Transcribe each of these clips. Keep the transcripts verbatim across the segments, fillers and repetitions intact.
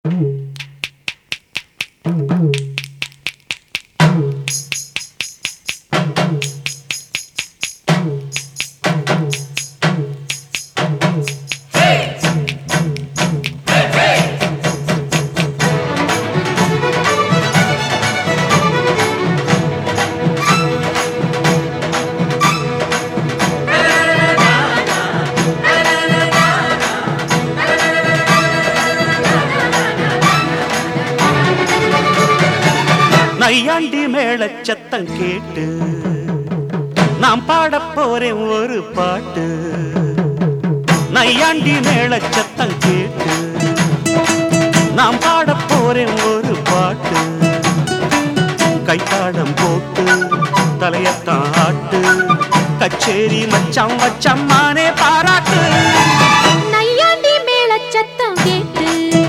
நையாண்டி மேளச் சத்தம் கேட்டு நாம் பாடப் போறேன் ஒரு பாட்டு. நையாண்டி மேளச் சத்தம் கேட்டு நாம் பாடப் போறேன் ஒரு பாட்டு. கைத்தாளம் போட்டு தலையத்தான் ஆட்டு, கச்சேரி மச்சான் வச்சம்மானே பாராட்டு. நையாண்டி மேளச் சத்தம் கேட்டு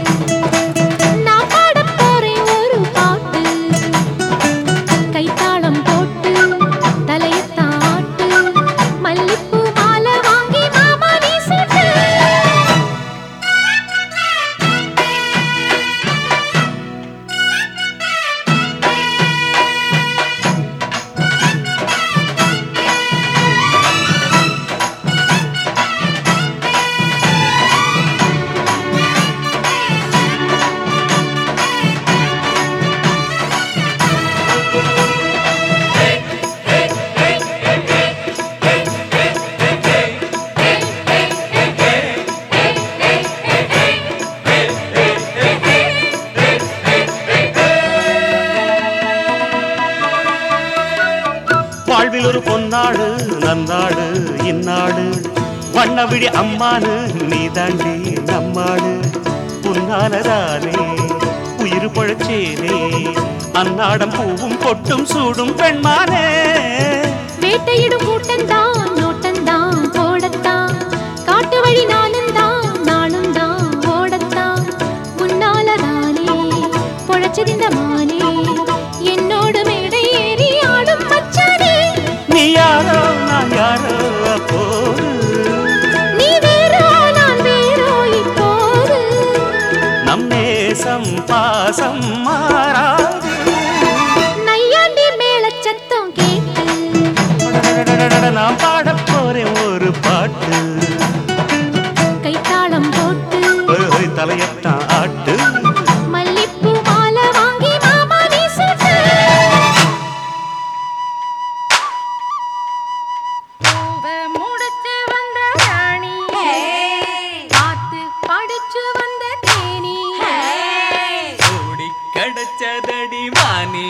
வாழ்வில் ஒரு பொன்னாடு நன்னாடு இந்நாடு, வண்ணவிழி அம்மானு நீ தாண்டி நம்மாடு. புன்னாலதானே உயிர் பொழச்சேனே, அந்நாடம் பூவும் பொட்டும் சூடும் பெண்மானே. வேட்டையிடும் கூட்டந்தான் நோட்டந்தான் போடத்தான், காட்டு வழி நானும் தான் நானும் தான் ஓடத்தான். முன்னாலதானே பொழச்சதிந்த மானே, என்னோடு மேடை ஏறி ஆடும் மச்சானே. நீ யாரோ நான் யாரோ அப்போது, நீ வேறோ நான் வேறோ இப்போது. நம் நேசம் பாசம் மாறாது. நையாண்டி மேளச் சத்தம் கேட்டு நான் பாடப் போறேன் ஒரு பாட்டு. கைத்தாளம் போட்டு தலையத்தான் ஆட்டு, மல்லிப்பூ மாலை வாங்கி மாமா நீ சுட்டு. முடிச்சு வந்த ராணி, பார்த்து படிச்சு வந்த தேனி, ஓடி கடச்சதடி வாணி,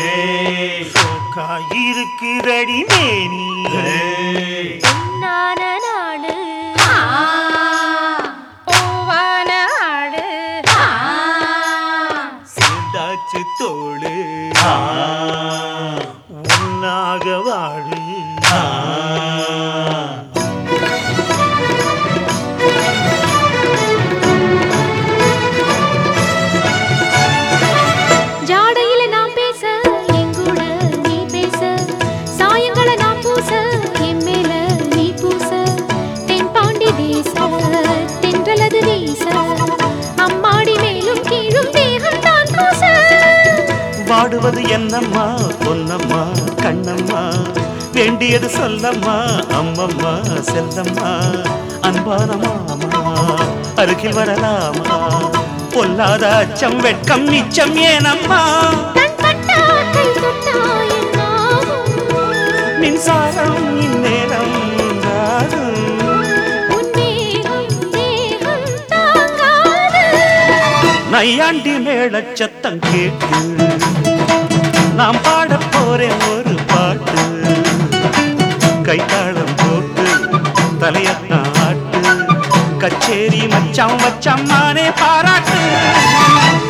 இருக்குதடி மேனி. பொன்னான நாடு பூவான ஆடு, சேர்ந்தாச்சு தோளு உன்னாக வாழு. ஜாடையில நான் பேச எங்கூட நீ பேச, சாயங்களை நான் பூச என் மேல நீ பூச. தென்பாண்டி தேச தென்றலது வீச, அம்மாடி மேலும் கீழும் தேகம் தான் பூச. வாடுவது என்னம்மா பொன்னம்மா கண்ணம்மா, வேண்டியது சொல்லம்மா அம்மம்மா செல்லம்மா. அன்பான மாமா அருகில் வரலாமா, பொல்லாத அச்சம் வெட்கம் நிச்சம் ஏனம்மா. கண் பட்டா கை தொட்டா என்னாகும், மின்சாரம் இந்நேரம் உண்டாகும். உன் தேகம் தேகம் தாங்காது. நையாண்டி மேளச் சத்தம் கேட்டு நாம் பாடப் போறேன் ஒரு பாட்டு. கைத்தாளம் போட்டு தலையத்தான் ஆட்டு, கச்சேரி மச்சான் வச்சம்மானே பாராட்டு.